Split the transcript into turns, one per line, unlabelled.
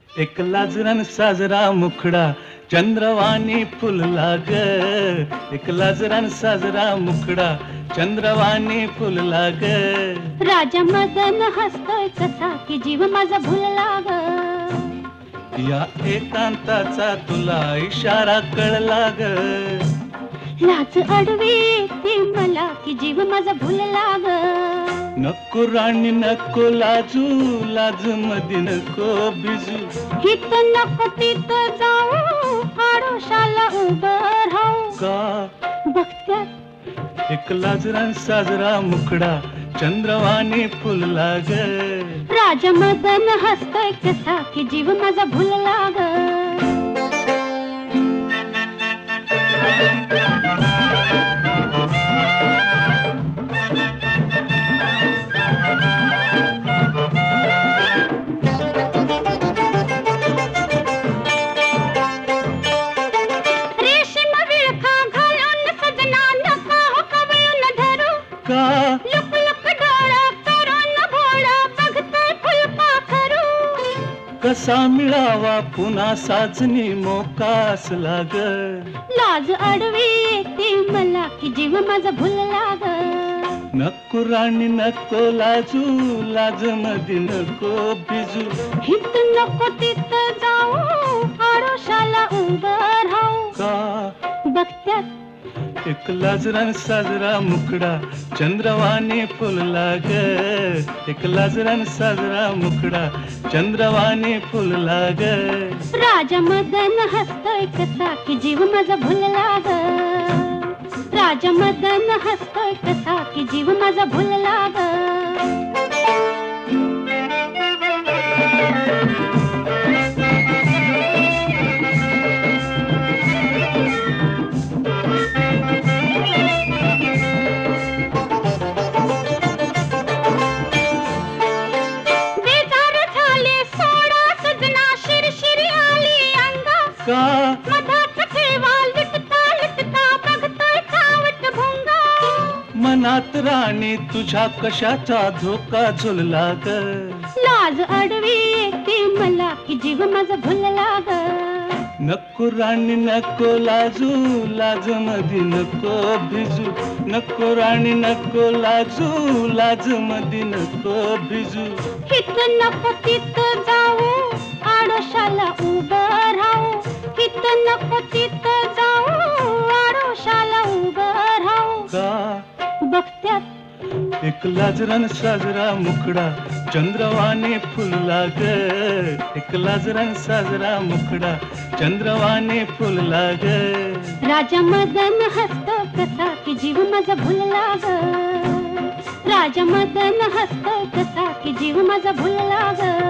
एक लाजरान साजरा मुखडा चंद्रवाणी फुलला ग. एक लाजरान साजरा मुखडा चंद्रवाणी फुलला ग.
राजा मदन हसतोय कसा की जीव माझा भुलला ग.
या एकांताचा तुला इशारा कळला ग.
लाज अडवी ती मला की जीव माझा भुलला ग.
नको राणी नको लाजू, लाज मध्ये नको भिजू.
हित नको तिथं जाऊ, आडोशाला उभं राहू.
का
बघत्यात
एक लाजरान साजरा मुखडा चंद्रवाणी फुलला ग.
राजा मदन हसतोय कसा की जीव माझा भुलला ग. रेशीम विळखा घालून सजना नका हो कवळून धरू.
का
लुक लुक डोळं करून भोळं बघतोय फुलपाखरू.
कसा मिळावा पुन्हा साजनी मोकास लाग.
लाज अडवी येते मला की जीव माझा भुलला ग.
नको राणी नको लाजू, लाज मध्ये नको भिजू.
हित नको तिथं जाऊ, आडोशाला उभं राहू.
का
बघत्यात
एक लाजरान साजरा मुखडा चंद्रवाणी फुलला ग. एक लाजरान साजरा मुखडा चंद्रवाणी फुलला ग.
राजा मदन हसतोय कसा की जीव माझा भुलला ग. राजा मदन हसतोय कसा की जीव माझा भुलला ग. बेजार झाले सोडा सजना, शिरशिरी आली अंगा.
का
मधात ठेवा लुटता लुटता बघतोय चावट भोंगा.
मनात राणी तुझ्या कशाचा धोका झुलला ग.
लाज अडवी येते मला की जीव माझा भुलला ग.
नको राणी नको लाजू, लाज मध्ये नको भिजू. नको राणी नको लाजू, लाज मध्ये नको भिजू.
हित नको तिथं जाऊ, आडोशाला उभं राहू. हित नको तिथं जाऊ, आडोशाला उभं राहू.
का
बघत्यात
एक लाजरान साजरा मुखडा चंद्रवाणी फुलला ग. एक लाजरान साजरा मुखडा चंद्रवाणी फुलला ग.
राजा मदन हसतो कसा की जीव माझा भुलला ग. राजा मदन हसतो कसा की जीव माझा भुलला ग.